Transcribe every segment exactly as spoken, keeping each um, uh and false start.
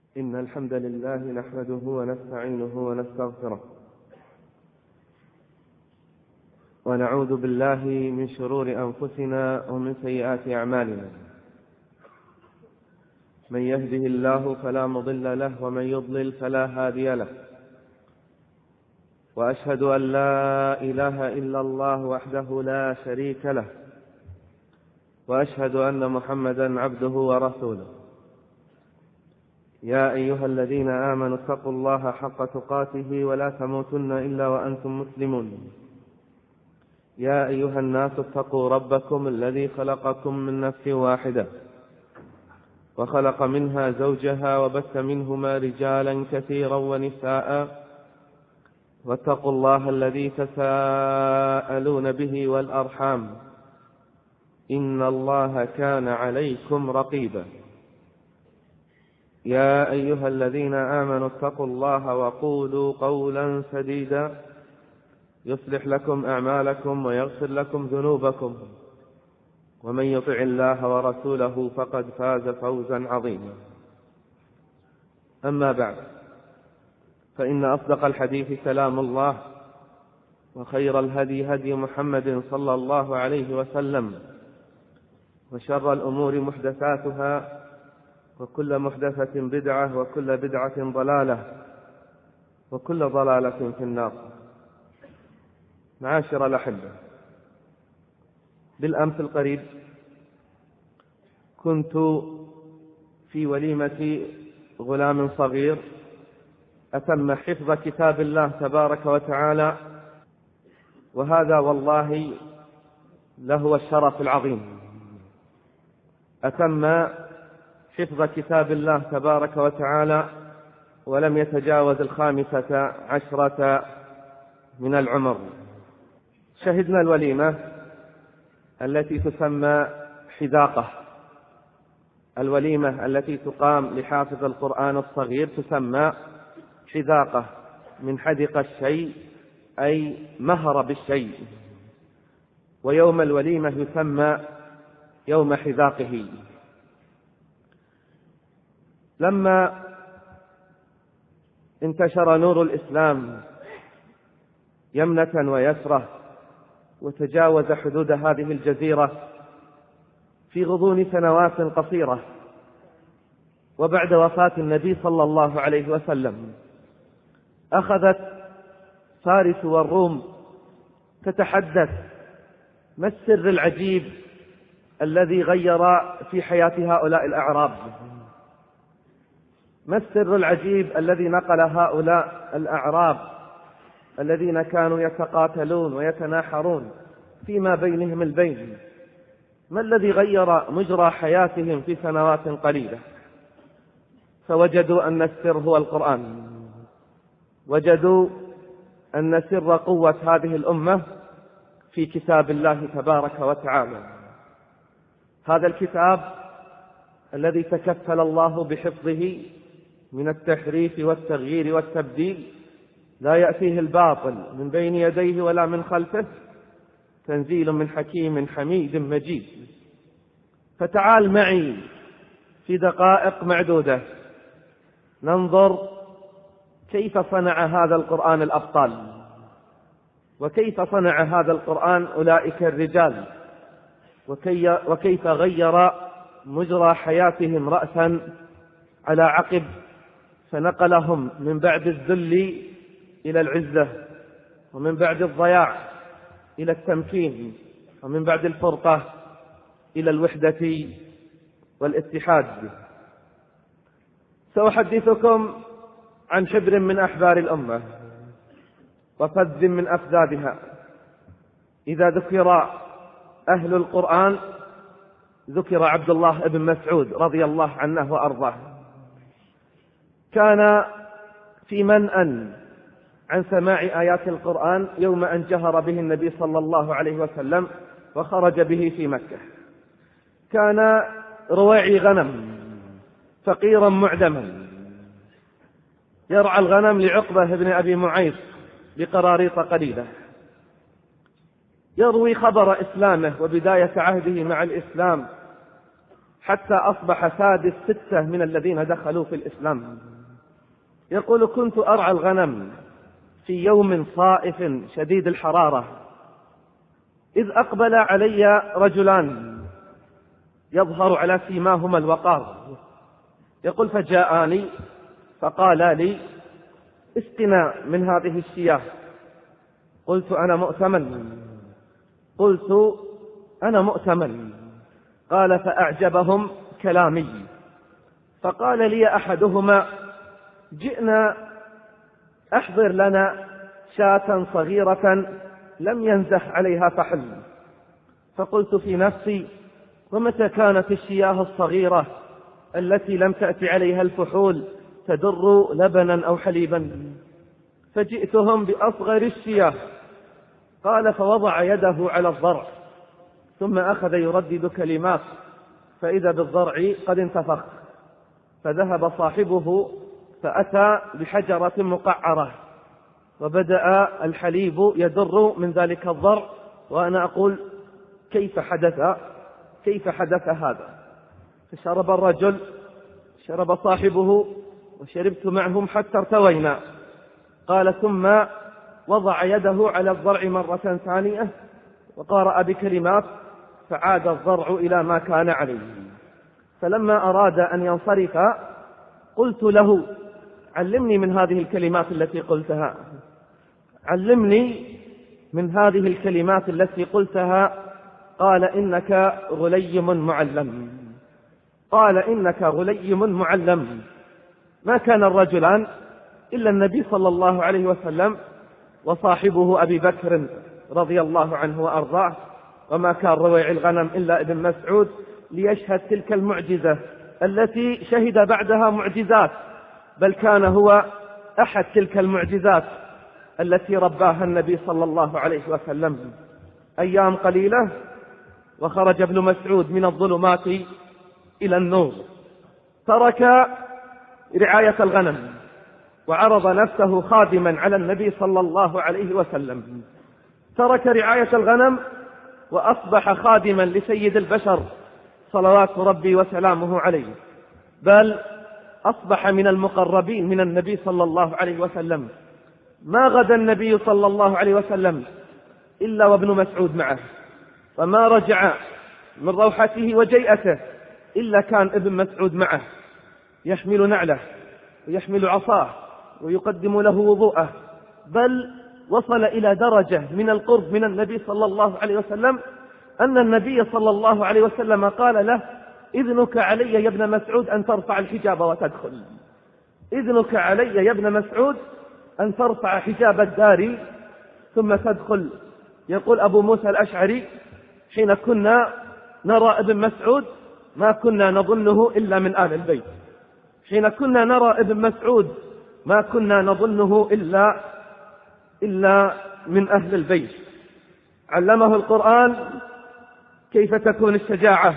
إن الحمد لله نحمده ونستعينه ونستغفره ونعوذ بالله من شرور أنفسنا ومن سيئات أعمالنا. من يهده الله فلا مضل له ومن يضلل فلا هادي له، وأشهد أن لا إله إلا الله وحده لا شريك له، وأشهد أن محمدا عبده ورسوله. يا أيها الذين آمنوا اتقوا الله حق تقاته ولا تموتن إلا وأنتم مسلمون. يا أيها الناس اتقوا ربكم الذي خلقكم من نفس واحدة وخلق منها زوجها وبث منهما رجالا كثيرا ونساء، واتقوا الله الذي تساءلون به والأرحام إن الله كان عليكم رقيبا. يا أيها الذين آمنوا اتقوا الله وقولوا قولا سديدا يصلح لكم أعمالكم ويغفر لكم ذنوبكم، ومن يطع الله ورسوله فقد فاز فوزا عظيما. أما بعد، فإن أصدق الحديث كلام الله، وخير الهدي هدي محمد صلى الله عليه وسلم، وشر الأمور محدثاتها، وكل محدثة بدعة، وكل بدعة ضلالة، وكل ضلالة في النار. معاشر الأحبة، بالأمس القريب كنت في وليمة غلام صغير أتم حفظ كتاب الله تبارك وتعالى، وهذا والله لهو الشرف العظيم. أتم حفظ كتاب الله تبارك وتعالى ولم يتجاوز الخامسة عشرة من العمر. شهدنا الوليمة التي تسمى حذاقة، الوليمة التي تقام لحافظ القرآن الصغير تسمى حذاقة، من حدق الشيء أي مهر بالشيء، ويوم الوليمة يسمى يوم حذاقه. لما انتشر نور الإسلام يمنة ويسرة وتجاوز حدود هذه الجزيرة في غضون سنوات قصيرة، وبعد وفاة النبي صلى الله عليه وسلم أخذت فارس والروم تتحدث ما السر العجيب الذي غير في حياة هؤلاء الأعراب، ما السر العجيب الذي نقل هؤلاء الأعراب الذين كانوا يتقاتلون ويتناحرون فيما بينهم البين، ما الذي غير مجرى حياتهم في سنوات قليلة؟ فوجدوا أن السر هو القرآن، وجدوا أن سر قوة هذه الأمة في كتاب الله تبارك وتعالى. هذا الكتاب الذي تكفل الله بحفظه من التحريف والتغيير والتبديل، لا يأتيه الباطل من بين يديه ولا من خلفه، تنزيل من حكيم حميد مجيد. فتعال معي في دقائق معدودة ننظر كيف صنع هذا القرآن الأبطال، وكيف صنع هذا القرآن أولئك الرجال، وكي وكيف غير مجرى حياتهم رأسا على عقب، فنقلهم من بعد الذل إلى العزة، ومن بعد الضياع إلى التمكين، ومن بعد الفرقة إلى الوحدة والاتحاد. سأحدثكم عن حبر من أحبار الأمة وفذ من أفذاذها. إذا ذكر أهل القرآن ذكر عبد الله بن مسعود رضي الله عنه وأرضاه. كان في منأ عن سماع آيات القرآن يوم أن جهر به النبي صلى الله عليه وسلم وخرج به في مكة. كان رواعي غنم فقيرا معدما، يرعى الغنم لعقبة بن أبي معيط بقراريط قليلة، يروي خبر إسلامه وبداية عهده مع الإسلام حتى أصبح سادس ستة من الذين دخلوا في الإسلام. يقول: كنت أرعى الغنم في يوم صائف شديد الحرارة، إذ أقبل علي رجلان يظهر على سيماهما الوقار. يقول: فجاءني فقال لي: اسقنا من هذه الشياه. قلت: أنا مؤتمن. قلت: أنا مؤتمن. قال: فأعجبهم كلامي، فقال لي أحدهما: جئنا أحضر لنا شاة صغيرة لم ينزح عليها فحل. فقلت في نفسي: ومتى كانت الشياه الصغيرة التي لم تأتي عليها الفحول تدر لبنا أو حليبا؟ فجئتهم بأصغر الشياه. قال: فوضع يده على الضرع، ثم أخذ يردد كلمات، فإذا بالضرع قد انتفخ. فذهب صاحبه فأتى بحجرة مقعرة، وبدأ الحليب يدر من ذلك الضرع، وأنا أقول: كيف حدث كيف حدث هذا؟ فشرب الرجل، شرب صاحبه، وشربت معهم حتى ارتوينا. قال: ثم وضع يده على الضرع مرة ثانية وقرأ بكلمات، فعاد الضرع إلى ما كان عليه. فلما أراد أن ينصرف قلت له: علمني من هذه الكلمات التي قلتها، علمني من هذه الكلمات التي قلتها. قال: إنك غليم معلم. قال: إنك غليم معلم. ما كان الرجلان إلا النبي صلى الله عليه وسلم وصاحبه أبي بكر رضي الله عنه وأرضاه، وما كان رويع الغنم إلا ابن مسعود ليشهد تلك المعجزة التي شهد بعدها معجزات، بل كان هو أحد تلك المعجزات التي رباها النبي صلى الله عليه وسلم. أيام قليلة وخرج ابن مسعود من الظلمات إلى النور، ترك رعاية الغنم وعرض نفسه خادما على النبي صلى الله عليه وسلم. ترك رعاية الغنم وأصبح خادما لسيد البشر صلوات ربي وسلامه عليه، بل أصبح من المقربين من النبي صلى الله عليه وسلم. ما غدا النبي صلى الله عليه وسلم إلا وابن مسعود معه، فما رجع من روحته وجيئته إلا كان ابن مسعود معه، يحمل نعله ويحمل عصاه ويقدم له وضوءه، بل وصل إلى درجة من القرب من النبي صلى الله عليه وسلم أن النبي صلى الله عليه وسلم قال له: إذنك علي يا ابن مسعود أن ترفع الحجاب وتدخل. إذنك علي يا ابن مسعود أن ترفع حجاب الدار ثم تدخل. يقول أبو موسى الأشعري: حين كنا نرى ابن مسعود ما كنا نظنه إلا من آل البيت. حين كنا نرى ابن مسعود ما كنا نظنه إلا إلا من أهل البيت. علمه القرآن كيف تكون الشجاعة،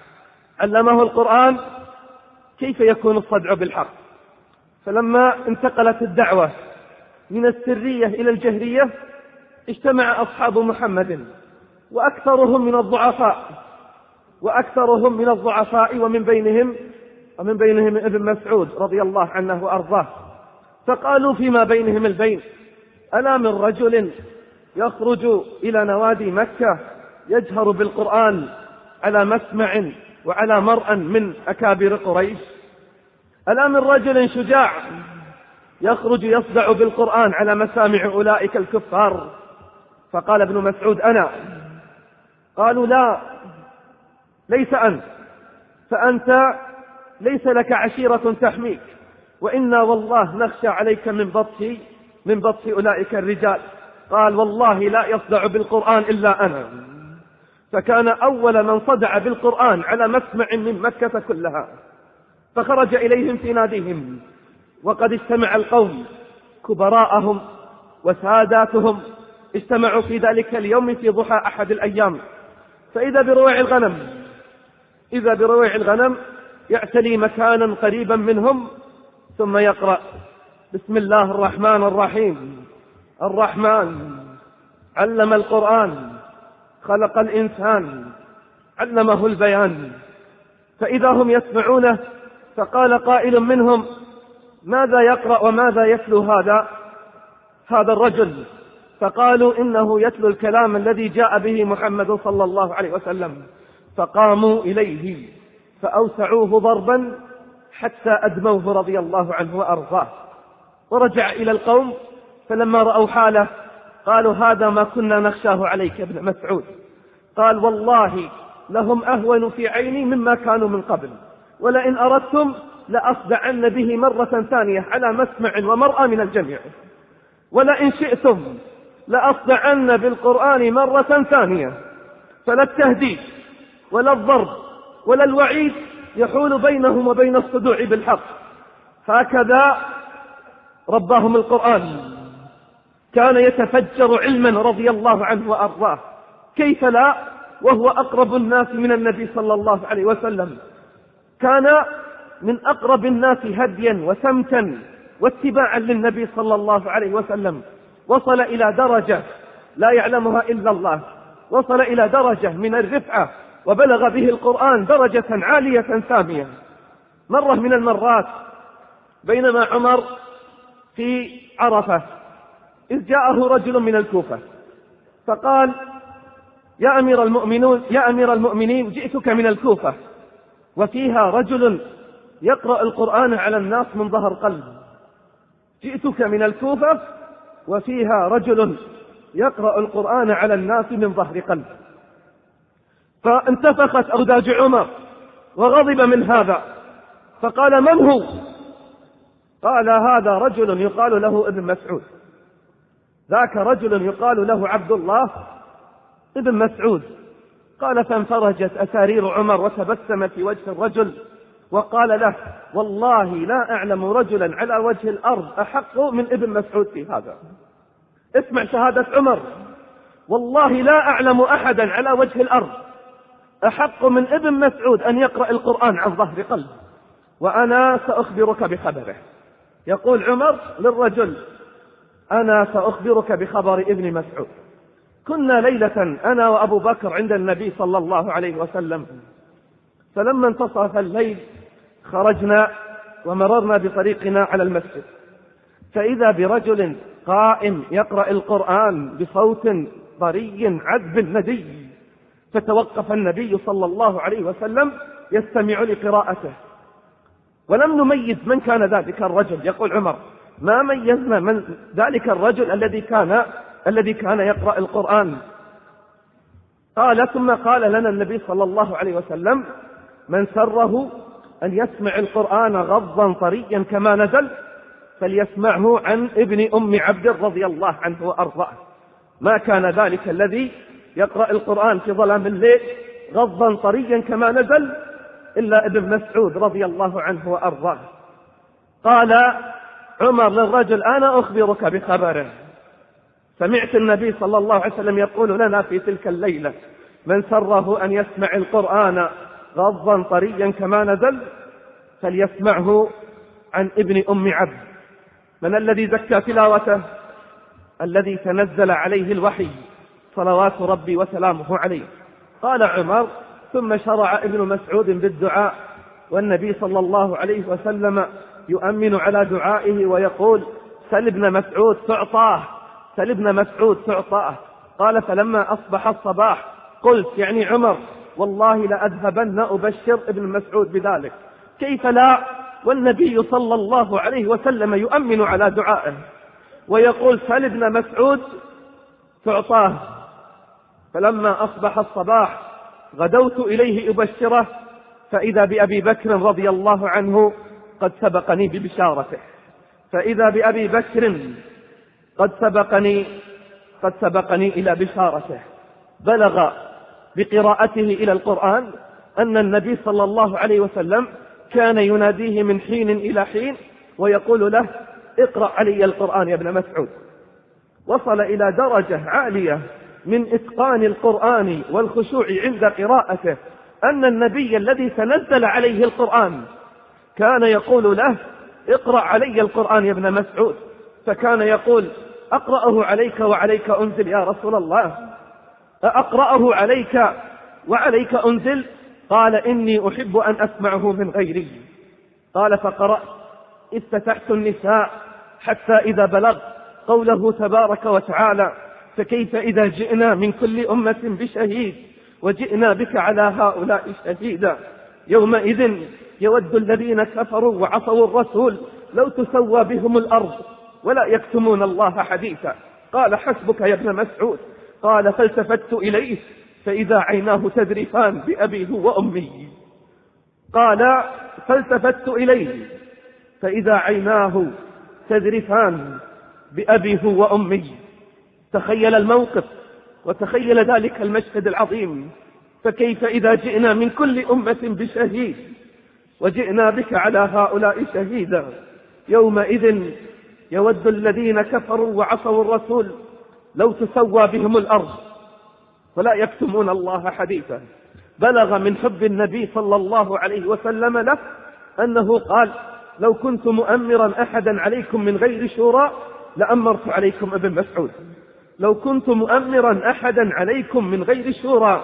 علمه القرآن كيف يكون الصدع بالحق. فلما انتقلت الدعوة من السرية إلى الجهرية اجتمع أصحاب محمد، وأكثرهم من الضعفاء وأكثرهم من الضعفاء ومن بينهم ومن بينهم ابن مسعود رضي الله عنه وأرضاه. فقالوا فيما بينهم البين: ألا من رجل يخرج إلى نوادي مكة يجهر بالقرآن على مسمع وعلى مرأى من أكابر قريش؟ ألا من رجل شجاع يخرج يصدع بالقرآن على مسامع أولئك الكفار؟ فقال ابن مسعود: أنا. قالوا: لا، ليس أنت، فأنت ليس لك عشيرة تحميك، وإنا والله نخشى عليك من بطش من بطش أولئك الرجال. قال: والله لا يصدع بالقرآن إلا أنا. فكان أول من صدع بالقرآن على مسمع من مكة كلها. فخرج إليهم في ناديهم، وقد اجتمع القوم كبراءهم وساداتهم، اجتمعوا في ذلك اليوم في ضحى أحد الأيام، فإذا برويع الغنم إذا برويع الغنم يعتلي مكانا قريبا منهم، ثم يقرأ: بسم الله الرحمن الرحيم. الرحمن علم القرآن، خلق الإنسان، علمه البيان، فإذا هم يسمعونه، فقال قائل منهم: ماذا يقرأ وماذا يتلو هذا هذا الرجل؟ فقالوا: إنه يتلو الكلام الذي جاء به محمد صلى الله عليه وسلم. فقاموا إليه فأوسعوه ضربا حتى أدموه رضي الله عنه وأرضاه، ورجع إلى القوم، فلما رأوا حاله قالوا: هذا ما كنا نخشاه عليك يا ابن مسعود. قال: والله لهم أهون في عيني مما كانوا من قبل، ولئن أردتم لأصدعن به مرة ثانية على مسمع ومرأى من الجميع، ولئن شئتم لأصدعن بالقرآن مرة ثانية، فلا التهديد ولا الضرب ولا الوعيد يحول بينهم وبين الصدوع بالحق. هكذا رباهم القرآن. كان يتفجر علما رضي الله عنه وأرضاه، كيف لا وهو أقرب الناس من النبي صلى الله عليه وسلم. كان من أقرب الناس هديا وسمتا واتباعا للنبي صلى الله عليه وسلم. وصل إلى درجة لا يعلمها إلا الله، وصل إلى درجة من الرفعة، وبلغ به القرآن درجة عالية سامية. مرة من المرات بينما عمر في عرفة إذ جاءه رجل من الكوفة فقال: يا أمير المؤمنين يا أمير المؤمنين جئتك من الكوفة وفيها رجل يقرأ القرآن على الناس من ظهر قلب. جئتك من الكوفة وفيها رجل يقرأ القرآن على الناس من ظهر قلب. فانتفخت أوداج عمر وغضب من هذا، فقال: من هو؟ قال: هذا رجل يقال له ابن مسعود. ذاك رجل يقال له عبد الله ابن مسعود. قال: فانفرجت أسارير عمر وتبسم في وجه الرجل وقال له: والله لا أعلم رجلا على وجه الأرض أحق من ابن مسعود في هذا. اسمع شهادة عمر: والله لا أعلم أحدا على وجه الأرض أحق من ابن مسعود أن يقرأ القرآن عن ظهر قلب، وأنا سأخبرك بخبره. يقول عمر للرجل: أنا سأخبرك بخبر ابن مسعود. كنا ليلة أنا وأبو بكر عند النبي صلى الله عليه وسلم، فلما انتصف الليل خرجنا ومررنا بطريقنا على المسجد، فإذا برجل قائم يقرأ القرآن بصوت طري عذب ندي، فتوقف النبي صلى الله عليه وسلم يستمع لقراءته، ولم نميز من كان ذلك الرجل. يقول عمر: ما ميزنا من ذلك الرجل الذي كان الذي كان يقرأ القرآن. قال: ثم قال لنا النبي صلى الله عليه وسلم: من سره أن يسمع القرآن غضا طريا كما نزل فليسمعه عن ابن أم عبد رضي الله عنه وأرضاه. ما كان ذلك الذي يقرأ القرآن في ظلام الليل غضا طريا كما نزل إلا ابن مسعود رضي الله عنه وأرضاه. قال عمر للرجل: أنا أخبرك بخبره. سمعت النبي صلى الله عليه وسلم يقول لنا في تلك الليلة: من سره أن يسمع القرآن غضا طريا كما نزل فليسمعه عن ابن أم عبد. من الذي زكى تلاوته؟ الذي تنزل عليه الوحي صلوات ربي وسلامه عليه. قال عمر: ثم شرع ابن مسعود بالدعاء، والنبي صلى الله عليه وسلم يؤمن على دعائه ويقول: سل ابن مسعود تعطاه، سل ابن مسعود تعطاه. قال: فلما أصبح الصباح قلت يعني عمر: والله لأذهبن أبشر ابن مسعود بذلك. كيف لا والنبي صلى الله عليه وسلم يؤمن على دعائه ويقول: سل ابن مسعود تعطاه. فلما أصبح الصباح غدوت إليه أبشره، فإذا بأبي بكر رضي الله عنه قد سبقني ببشارته، فإذا بأبي بكر قد سبقني قد سبقني إلى بشارته. بلغ بقراءته إلى القرآن أن النبي صلى الله عليه وسلم كان يناديه من حين إلى حين ويقول له: اقرأ علي القرآن يا ابن مسعود. وصل إلى درجة عالية من إتقان القرآن والخشوع عند قراءته أن النبي الذي تنزل عليه القرآن كان يقول له: اقرأ علي القرآن يا ابن مسعود. فكان يقول: أقرأه عليك وعليك أنزل يا رسول الله، أقرأه عليك وعليك أنزل؟ قال إني أحب أن أسمعه من غيري. قال فقرأت افتتحت النساء حتى إذا بلغ قوله تبارك وتعالى فكيف إذا جئنا من كل أمة بشهيد وجئنا بك على هؤلاء شهيدا يومئذ يود الذين كفروا وعصوا الرسول لو تسوى بهم الأرض ولا يكتمون الله حديثا. قال حسبك يا ابن مسعود. قال فالتفت إليه فإذا عيناه تذرفان بأبيه وأمي. قال فالتفت إليه فإذا عيناه تذرفان بأبيه وأمي. تخيل الموقف وتخيل ذلك المشهد العظيم. فكيف إذا جئنا من كل أمة بشهيد وجئنا بك على هؤلاء شهيدا يومئذ يود الذين كفروا وعصوا الرسول لو تسوى بهم الأرض ولا يكتمون الله حديثا. بلغ من حب النبي صلى الله عليه وسلم له أنه قال لو كنت مؤمرا أحدا عليكم من غير شورى لأمرت عليكم ابن مسعود. لو كنت مؤمرا أحدا عليكم من غير شورى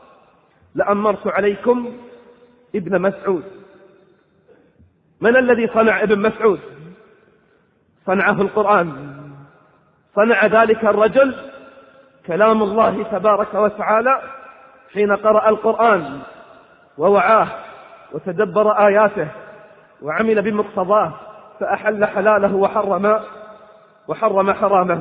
لأمرت عليكم ابن مسعود. من الذي صنع ابن مسعود؟ صنعه القرآن. صنع ذلك الرجل كلام الله تبارك وتعالى حين قرأ القرآن ووعاه وتدبر آياته وعمل بمقتضاه فأحل حلاله وحرم وحرم حرامه.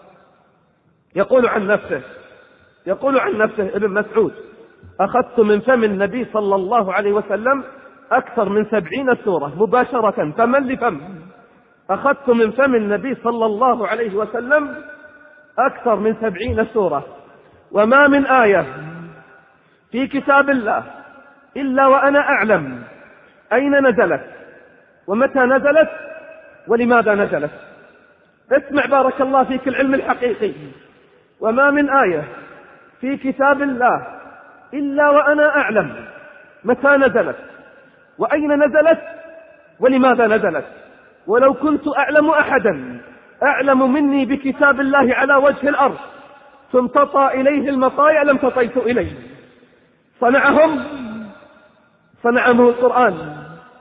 يقول عن نفسه يقول عن نفسه ابن مسعود أخذت من فم النبي صلى الله عليه وسلم أكثر من سبعين سورة مباشرة فما لفم. أخذت من فم النبي صلى الله عليه وسلم أكثر من سبعين سورة وما من آية في كتاب الله إلا وأنا أعلم أين نزلت ومتى نزلت ولماذا نزلت. اسمع بارك الله فيك العلم الحقيقي. وما من آية في كتاب الله إلا وأنا أعلم متى نزلت وأين نزلت ولماذا نزلت. ولو كنت أعلم أحدا أعلم مني بكتاب الله على وجه الأرض تمتطى إليه المطايا لم تطيت إليه. صنعهم صنعهم القرآن.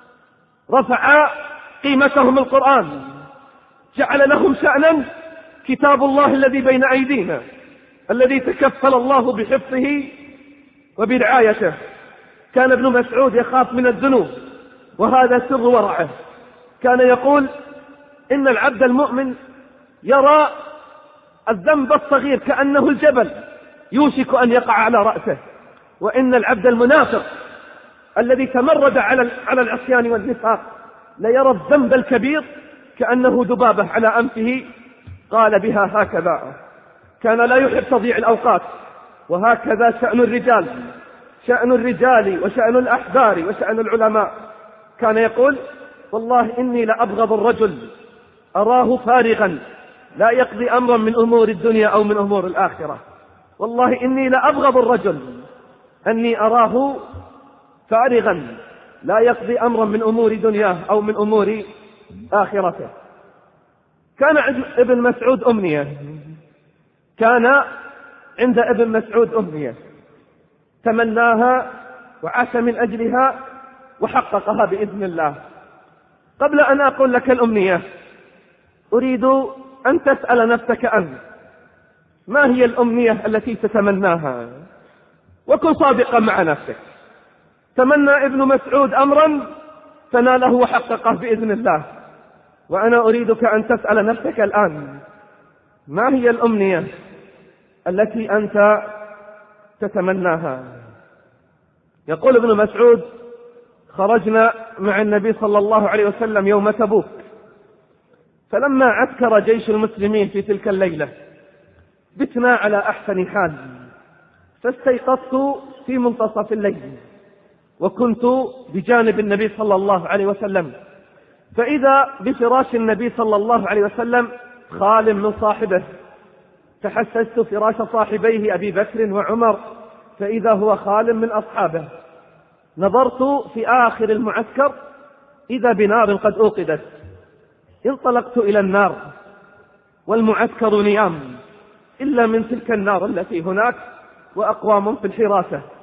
رفع قيمتهم القرآن. جعل لهم شأنا كتاب الله الذي بين أيدينا الذي تكفل الله بحفظه وبرعايته. كان ابن مسعود يخاف من الذنوب وهذا سر ورعه. كان يقول إن العبد المؤمن يرى الذنب الصغير كأنه الجبل يوشك أن يقع على رأسه وإن العبد المنافق الذي تمرد على على العصيان والنفاق ليرى الذنب الكبير كأنه ذبابة على أنفه قال بها هكذا. كان لا يحب تضييع الأوقات. وهكذا شأن الرجال شأن الرجال وشأن الأحبار وشأن العلماء. كان يقول والله إني لأبغض الرجل أراه فارغا لا يقضي أمرا من أمور الدنيا أو من أمور الآخرة. والله إني لأبغض الرجل أني أراه فارغا لا يقضي أمرا من أمور دنياه أو من أمور آخرته. كان عند ابن مسعود أمنية. كان عند ابن مسعود أمنية تمناها وعاش من أجلها وحققها بإذن الله. قبل أن أقول لك الأمنية أريد أن تسأل نفسك أنت ما هي الأمنية التي تتمناها وكن صادقا مع نفسك. تمنى ابن مسعود أمرا فناله وحققه بإذن الله. وأنا أريدك أن تسأل نفسك الآن ما هي الأمنية التي أنت تتمناها. يقول ابن مسعود خرجنا مع النبي صلى الله عليه وسلم يوم تبوك فلما عسكر جيش المسلمين في تلك الليلة بتنا على أحسن حال فاستيقظت في منتصف الليل وكنت بجانب النبي صلى الله عليه وسلم فإذا بفراش النبي صلى الله عليه وسلم خال من صاحبه. تحسست فراش صاحبيه أبي بكر وعمر فإذا هو خال من أصحابه. نظرت في آخر المعسكر إذا بنار قد أوقدت. انطلقت إلى النار والمعسكر نيام إلا من تلك النار التي هناك وأقوام في الحراسة.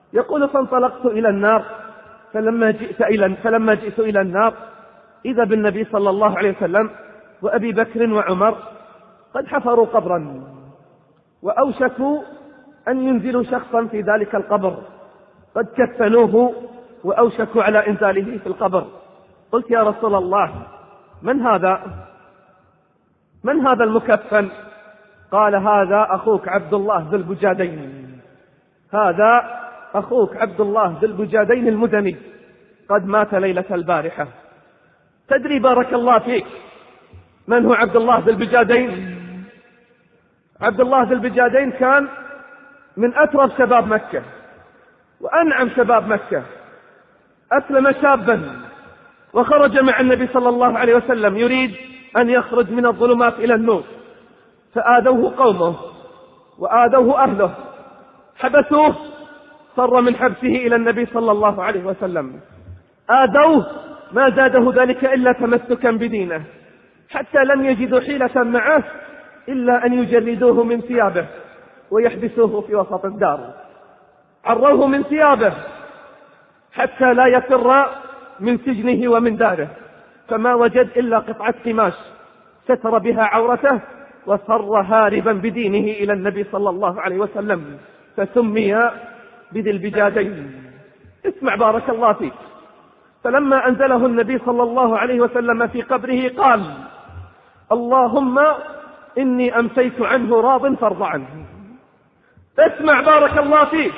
يقول فانطلقت إلى النار فلما جئت إلى فلما جئت إلى النار إذا بالنبي صلى الله عليه وسلم وأبي بكر وعمر قد حفروا قبرا وأوشكوا أن ينزلوا شخصا في ذلك القبر، قد كفنوه وأوشكوا على إنزاله في القبر. قلت يا رسول الله من هذا؟ من هذا المكفن؟ قال هذا أخوك عبد الله ذو البجادين، هذا أخوك عبد الله ذو البجادين المدني قد مات ليلة البارحة. تدري بارك الله فيك من هو عبد الله ذو البجادين؟ عبد الله ذو البجادين كان من أترف شباب مكة وأنعم شباب مكة، أسلم شابا وخرج مع النبي صلى الله عليه وسلم يريد أن يخرج من الظلمات إلى النور، فآذوه قومه وآذوه أهله، حبسوه، فر من حبسه إلى النبي صلى الله عليه وسلم، آذوه ما زاده ذلك إلا تمسكا بدينه، حتى لم يجدوا حيلة معه إلا أن يجردوه من ثيابه ويحبسوه في وسط الدار، عروه من ثيابه حتى لا يفر من سجنه ومن داره، فما وجد إلا قطعة قماش ستر بها عورته وفر هاربا بدينه إلى النبي صلى الله عليه وسلم، فسمي بذي البجادين. اسمع بارك الله فيك، فلما أنزله النبي صلى الله عليه وسلم في قبره قال اللهم إني أمسيت عنه راض فارض عنه. اسمع بارك الله فيك،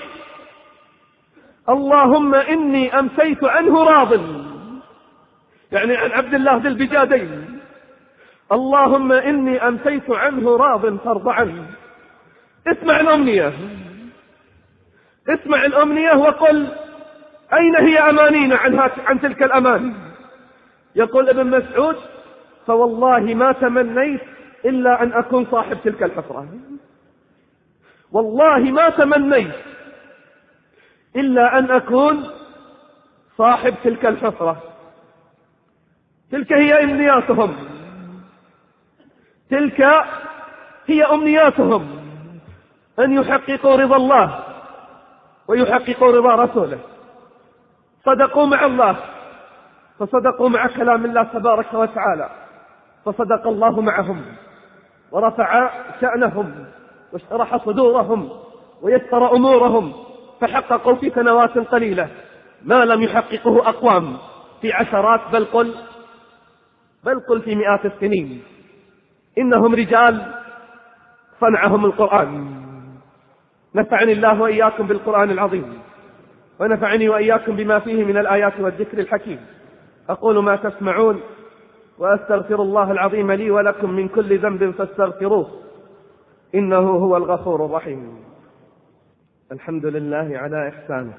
اللهم إني أمسيت عنه راض، يعني عن عبد الله ذي البجادين، اللهم إني أمسيت عنه راض فارض عنه. اسمع الأمنية، اسمع الأمنية وقل أين هي أمانينا عن, عن تلك الأمان؟ يقول ابن مسعود فوالله ما تمنيت إلا أن أكون صاحب تلك الحفرة، والله ما تمنيت إلا أن أكون صاحب تلك الحفرة. تلك هي أمنياتهم، تلك هي أمنياتهم، أن يحققوا رضا الله ويحققوا رضا رسوله. صدقوا مع الله فصدقوا مع كلام الله تبارك وتعالى، فصدق الله معهم ورفع شأنهم واشرح صدورهم ويسر أمورهم، فحققوا في سنوات قليلة ما لم يحققه أقوام في عشرات بل قل بل قل في مئات السنين. إنهم رجال صنعهم القرآن. نفعني الله وإياكم بالقرآن العظيم، ونفعني وإياكم بما فيه من الآيات والذكر الحكيم. أقول ما تسمعون وأستغفر الله العظيم لي ولكم من كل ذنب فاستغفروه إنه هو الغفور الرحيم. الحمد لله على إحسانه،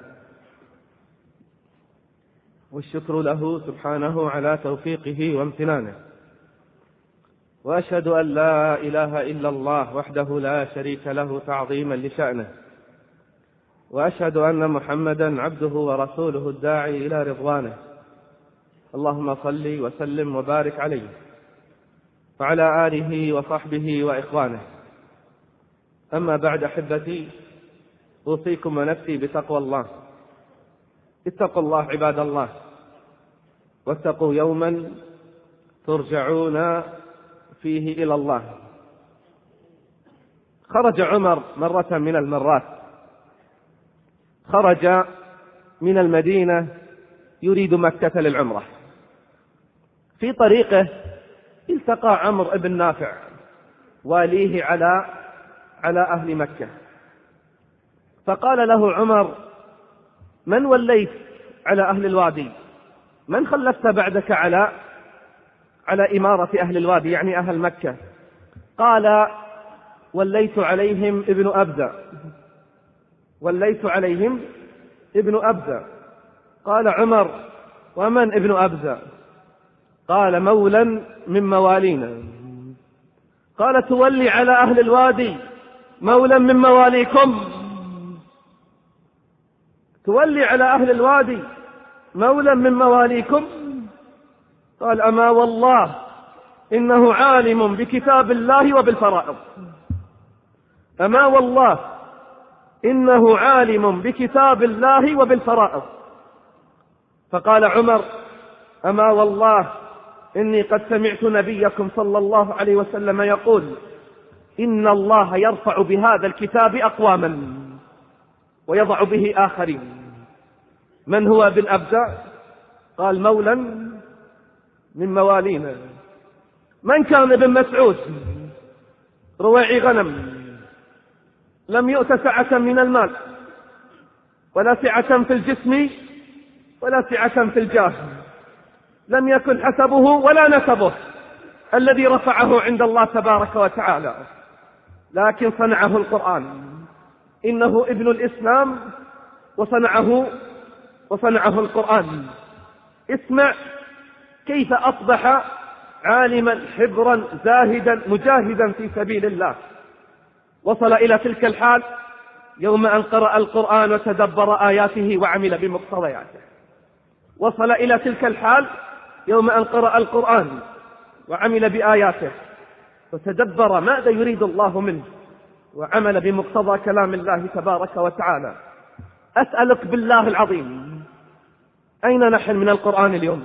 والشكر له سبحانه على توفيقه وامتنانه، وأشهد أن لا إله إلا الله وحده لا شريك له تعظيما لشأنه، وأشهد أن محمدا عبده ورسوله الداعي إلى رضوانه. اللهم صل وسلم وبارك عليه وعلى آله وصحبه وإخوانه. أما بعد أحبتي، أوصيكم ونفسي بتقوى الله. اتقوا الله عباد الله، واتقوا يوما ترجعون فيه إلى الله. خرج عمر مرة من المرات، خرج من المدينة يريد مكة للعمرة. في طريقه التقى عمرو بن نافع واليه على على أهل مكة، فقال له عمر من وليت على أهل الوادي؟ من خلفت بعدك على على إمارة أهل الوادي يعني أهل مكة؟ قال وليت عليهم ابن أبزة، وليت عليهم ابن أبزة. قال عمر ومن ابن أبزة؟ قال مولا من موالينا. قال تولي على أهل الوادي مولا من مواليكم؟ تولي على أهل الوادي مولا من مواليكم؟ قال أما والله إنه عالم بكتاب الله وبالفرائض، أما والله إنه عالم بكتاب الله وبالفرائض. فقال عمر: أما والله إني قد سمعت نبيكم صلى الله عليه وسلم يقول: إن الله يرفع بهذا الكتاب أقواما ويضع به آخرين. من هو ابن أبزة؟ قال: مولا من موالينا. من كان ابن مسعود؟ رواعي غنم، لم يؤت سعة من المال ولا سعة في الجسم ولا سعة في الجاه، لم يكن حسبه ولا نسبه الذي رفعه عند الله تبارك وتعالى، لكن صنعه القرآن. إنه ابن الإسلام وصنعه وصنعه القرآن. اسمع كيف أصبح عالما حبرا زاهدا مجاهدا في سبيل الله. وصل إلى تلك الحال يوم أن قرأ القرآن وتدبر آياته وعمل بمقتضياته. وصل إلى تلك الحال يوم أن قرأ القرآن وعمل بآياته وتدبر ماذا يريد الله منه وعمل بمقتضى كلام الله تبارك وتعالى. أسألك بالله العظيم، أين نحن من القرآن اليوم؟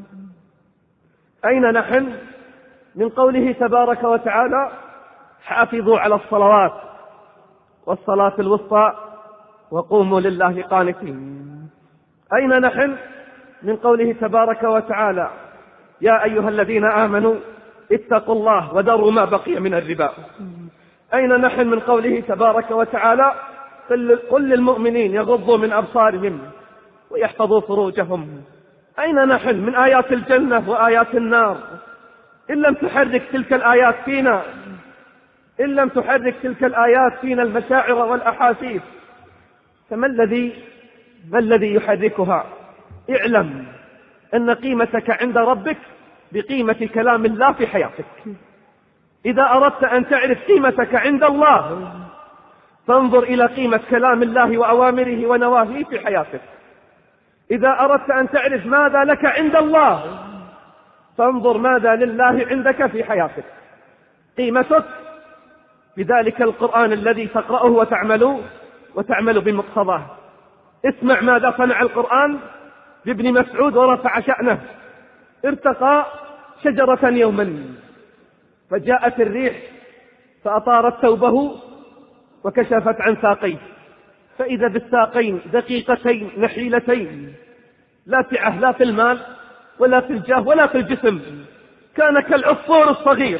أين نحن من قوله تبارك وتعالى: حافظوا على الصلوات والصلاة الوسطى وقوموا لله قانتين؟ أين نحن من قوله تبارك وتعالى: يا أيها الذين آمنوا اتقوا الله وذروا ما بقي من الربا؟ أين نحن من قوله تبارك وتعالى: قل للمؤمنين يغضوا من أبصارهم ويحفظوا فروجهم؟ أين نحن من آيات الجنة وآيات النار؟ إن لم تحرك تلك الآيات فينا إن لم تحرك تلك الآيات فينا المشاعر والأحاسيس، فما الذي ما الذي يحركها؟ اعلم أن قيمتك عند ربك بقيمة كلام الله في حياتك. إذا أردت أن تعرف قيمتك عند الله فانظر إلى قيمة كلام الله وأوامره ونواهيه في حياتك. إذا أردت أن تعرف ماذا لك عند الله فانظر ماذا لله عندك في حياتك. قيمتك بذلك القرآن الذي تقرأه وتعمل وتعمل بمقتضاه. اسمع ماذا صنع القرآن بابن مسعود ورفع شأنه. ارتقى شجرة يوما فجاءت الريح فأطارت ثوبه وكشفت عن ساقيه، فإذا بالساقين دقيقتين نحيلتين، لا سعة لا في المال ولا في الجاه ولا في الجسم، كان كالعصفور الصغير،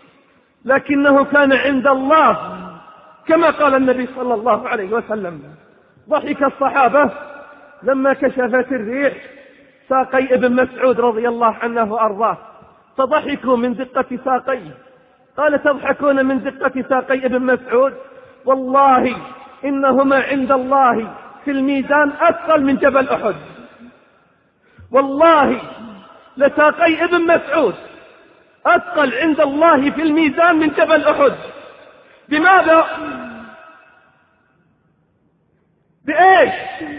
لكنه كان عند الله كما قال النبي صلى الله عليه وسلم. ضحك الصحابة لما كشفت الريح ساقي ابن مسعود رضي الله عنه وأرضاه، فضحكوا من دقة ساقيه. قال: تضحكون من دقة ساقي ابن مسعود؟ والله إنهما عند الله في الميزان أثقل من جبل أحد. والله لساقي ابن مسعود أثقل عند الله في الميزان من جبل أحد. بماذا؟ بإيش؟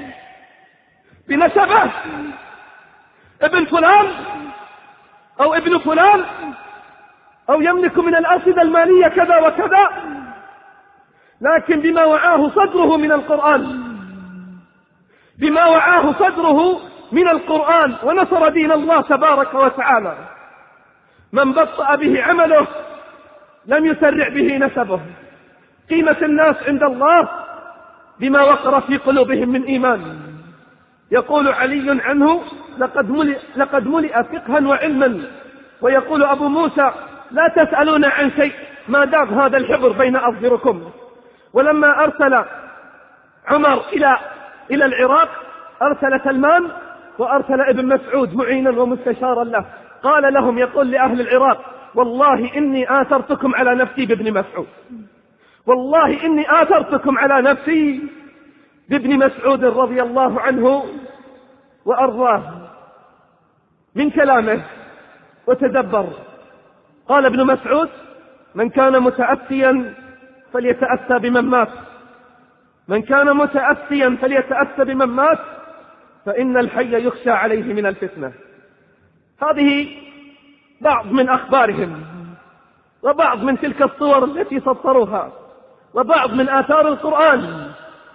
بنسبه؟ ابن فلان أو ابن فلان أو يملك من الأرصدة المالية كذا وكذا، لكن بما وعاه صدره من القرآن، بما وعاه صدره من القرآن ونصر دين الله تبارك وتعالى. من بطأ به عمله لم يسرع به نسبه. قيمة الناس عند الله بما وقر في قلوبهم من إيمان. يقول علي عنه: لقد ملئ, لقد ملئ فقها وعلما. ويقول أبو موسى: لا تسألون عن شيء ما دام هذا الحبر بين أظهركم. ولما أرسل عمر إلى إلى العراق أرسل سلمان وأرسل ابن مسعود معينا ومستشارا له. قال لهم، يقول لأهل العراق: والله إني آثرتكم على نفسي بابن مسعود، والله إني آثرتكم على نفسي بابن مسعود رضي الله عنه وأرضاه. من كلامه وتدبر. قال ابن مسعود: من كان متأسيا فليتأسى بمن مات، من كان متأسيا فليتأسى بمن مات، فإن الحي يخشى عليه من الفتنة. هذه بعض من أخبارهم، وبعض من تلك الصور التي سطروها، وبعض من آثار القرآن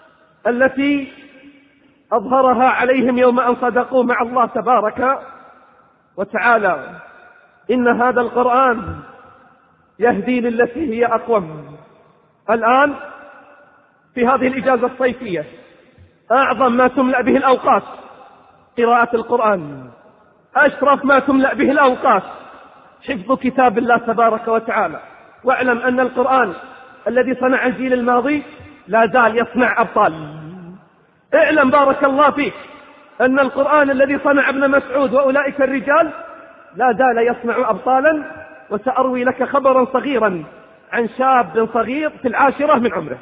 التي أظهرها عليهم يوم أن صدقوا مع الله تبارك وتعالى. إن هذا القرآن يهدي للتي هي أقوم. الآن في هذه الإجازة الصيفية أعظم ما تملأ به الأوقات قراءة القرآن، أشرف ما تملأ به الأوقات حفظ كتاب الله تبارك وتعالى. واعلم أن القرآن الذي صنع الجيل الماضي لا زال يصنع أبطال. اعلم بارك الله فيك أن القرآن الذي صنع ابن مسعود وأولئك الرجال لا زال يصنع أبطالا. وسأروي لك خبرا صغيرا عن شاب صغير في العاشرة من عمره.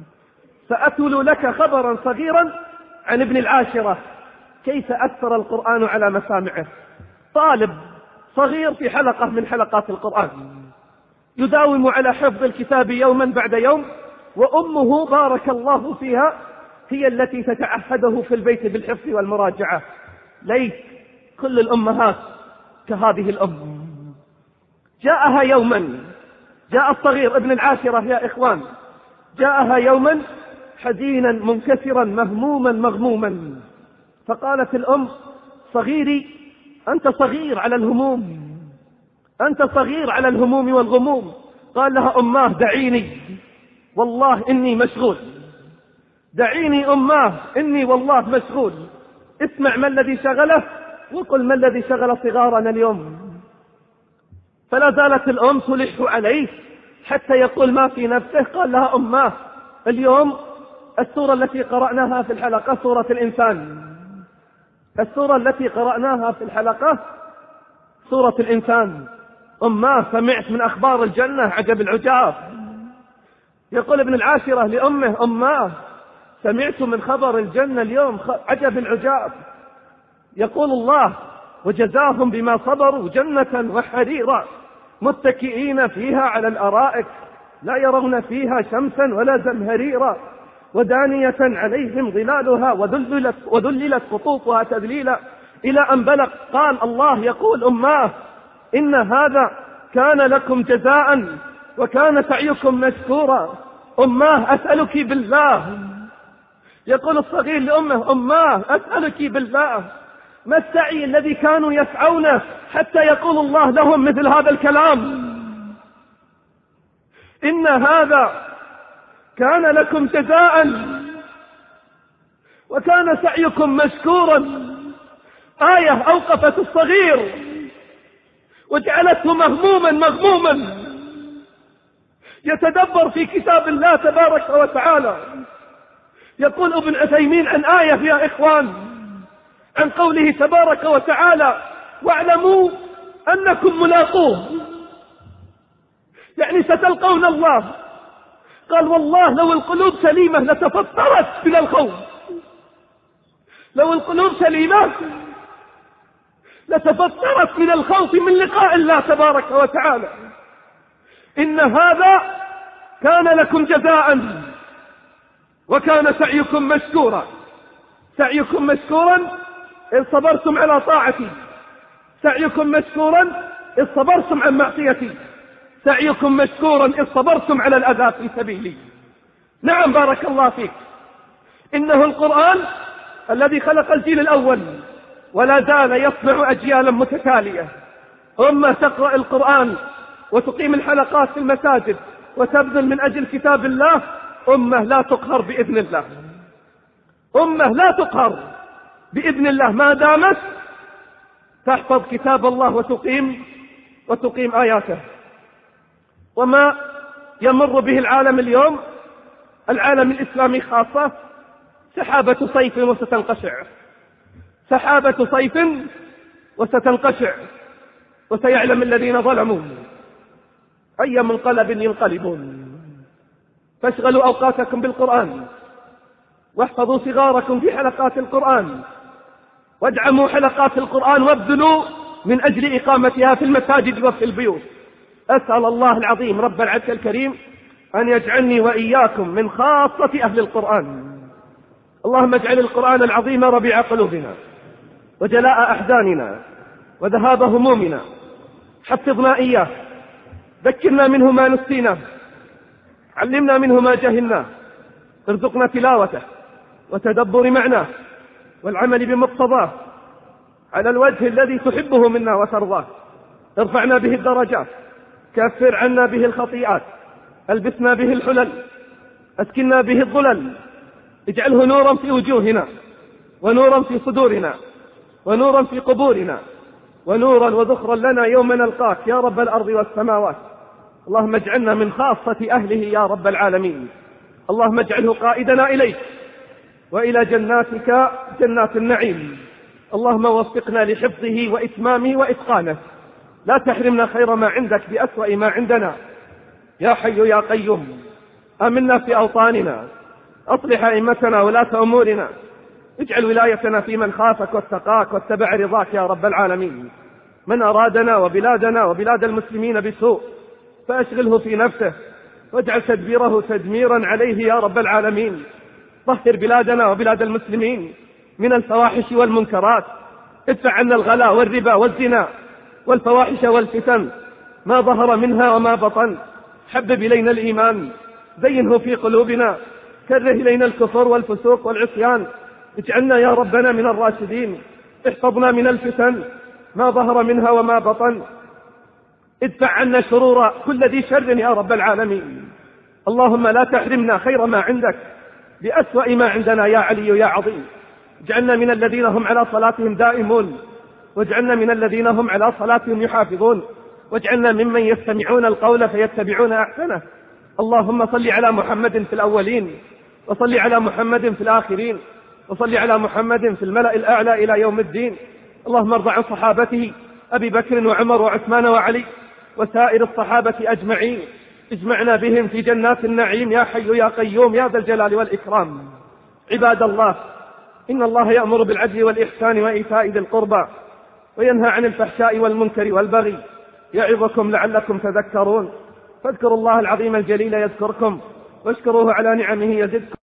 سأتلو لك خبرا صغيرا عن ابن العاشرة كيف أثر القرآن على مسامعه. طالب صغير في حلقة من حلقات القرآن يداوم على حفظ الكتاب يوما بعد يوم، وأمه بارك الله فيها هي التي تتعهده في البيت بالحفظ والمراجعة. ليت كل الأمهات كهذه الأم. جاءها يوما، جاء الصغير ابن العاشرة يا إخوان، جاءها يوما حزينا منكسرا مهموما مغموما، فقالت الأم: صغيري أنت صغير على الهموم، أنت صغير على الهموم والغموم. قال لها: أماه دعيني والله إني مشغول، دعيني أماه إني والله مشغول. اسمع ما الذي شغله وقل ما الذي شغل صغارنا اليوم. فلا زالت الأم تلح عليه حتى يقول ما في نفسه. قال لها: أماه اليوم السورة التي قرأناها في الحلقة سورة الإنسان، السورة التي قرأناها في الحلقة سورة الإنسان. أماه سمعت من أخبار الجنة عجب العجاب. يقول ابن العاشرة لأمه: أماه سمعت من خبر الجنة اليوم عجب العجاب. يقول الله: وجزاهم بما صبروا جنة وحريرا متكئين فيها على الأرائك لا يرون فيها شمسا ولا زمهريرا ودانية عليهم ظلالها وذللت, وذللت قطوفها تذليلا، إلى أن بلغ. قال الله يقول: أماه إن هذا كان لكم جزاء وكان سعيكم مشكورا. أماه أسألك بالله، يقول الصغير لأمه: أماه أسألك بالله ما السعي الذي كانوا يسعونه حتى يقول الله لهم مثل هذا الكلام؟ إن هذا كان لكم جزاء وكان سعيكم مشكورا. آية أوقفت الصغير وجعلته مهموما مغموما يتدبر في كتاب الله تبارك وتعالى. يقول ابن عثيمين عن آية يا إخوان، عن قوله تبارك وتعالى: واعلموا أنكم ملاقوه، يعني ستلقون الله. قال: والله لو القلوب سليمة لتفطرت من الخوف، لو القلوب سليمة لتفطرت من الخوف من لقاء الله تبارك وتعالى. إن هذا كان لكم جزاء وكان سعيكم مشكورا. سعيكم مشكورا إن صبرتم على طاعتي، سعيكم مشكورا إن صبرتم عن معصيتي، سعيكم مشكورا إن صبرتم على الأذى في سبيلي. نعم بارك الله فيك، إنه القرآن الذي خلق الجيل الأول ولا زال يصنع أجيالا متتالية. أمة تقرأ القرآن وتقيم الحلقات في المساجد وتبذل من أجل كتاب الله، أمة لا تقهر بإذن الله، أمة لا تقهر بإذن الله ما دامت تحفظ كتاب الله وتقيم وتقيم آياته. وما يمر به العالم اليوم، العالم الإسلامي خاصة، سحابة صيف وستنقشع، سحابة صيف وستنقشع، وسيعلم الذين ظلموا أي منقلب ينقلبون. فاشغلوا أوقاتكم بالقرآن، واحفظوا صغاركم في حلقات القرآن، وادعموا حلقات القرآن وابذلوا من أجل إقامتها في المساجد وفي البيوت. أسأل الله العظيم رب العرش الكريم أن يجعلني وإياكم من خاصة أهل القرآن. اللهم اجعل القرآن العظيم ربيع قلوبنا وجلاء أحزاننا وذهاب همومنا. حفظنا إياه، ذكرنا منه ما نسينا، علمنا منه ما جهلنا، ارزقنا تلاوته وتدبر معناه والعمل بمقتضاه على الوجه الذي تحبه منا وترضاه. ارفعنا به الدرجات، كفر عنا به الخطيئات، ألبسنا به الحلل، أسكننا به الظلل، اجعله نورا في وجوهنا ونورا في صدورنا ونورا في قبورنا ونورا وذخرا لنا يوم نلقاك يا رب الأرض والسماوات. اللهم اجعلنا من خاصة أهله يا رب العالمين. اللهم اجعله قائدنا إليك وإلى جناتك جنات النعيم. اللهم وفقنا لحفظه وإتمامه وإتقانه، لا تحرمنا خير ما عندك بأسوأ ما عندنا يا حي يا قيوم. آمنا في أوطاننا، أصلح أئمتنا ولاة أمورنا، اجعل ولايتنا في من خافك واتقاك واتبع رضاك يا رب العالمين. من أرادنا وبلادنا وبلاد المسلمين بسوء فأشغله في نفسه واجعل تدبيره تدميرا عليه يا رب العالمين. طهر بلادنا وبلاد المسلمين من الفواحش والمنكرات، ادفع عنا الغلا والربا والزنا والفواحش والفتن ما ظهر منها وما بطن. حبب إلينا الإيمان، زينه في قلوبنا، كره إلينا الكفر والفسوق والعصيان، اجعلنا يا ربنا من الراشدين. احفظنا من الفتن ما ظهر منها وما بطن، ادفع عنا شرور كل ذي شر يا رب العالمين. اللهم لا تحرمنا خير ما عندك بأسوأ ما عندنا يا علي يا عظيم. اجعلنا من الذين هم على صلاتهم دائمون، واجعلنا من الذين هم على صلاتهم يحافظون، واجعلنا ممن يستمعون القول فيتبعون أحسنه. اللهم صل على محمد في الأولين، وصل على محمد في الآخرين، وصل على محمد في الملأ الأعلى إلى يوم الدين. اللهم ارض عن صحابته أبي بكر وعمر وعثمان وعلي وسائر الصحابة أجمعين، اجمعنا بهم في جنات النعيم يا حي يا قيوم يا ذا الجلال والإكرام. عباد الله، إن الله يأمر بالعدل والإحسان وإيتاء ذي القربى وينهى عن الفحشاء والمنكر والبغي، يعظكم لعلكم تذكرون. فاذكروا الله العظيم الجليل يذكركم، واشكروه على نعمه يزدكم.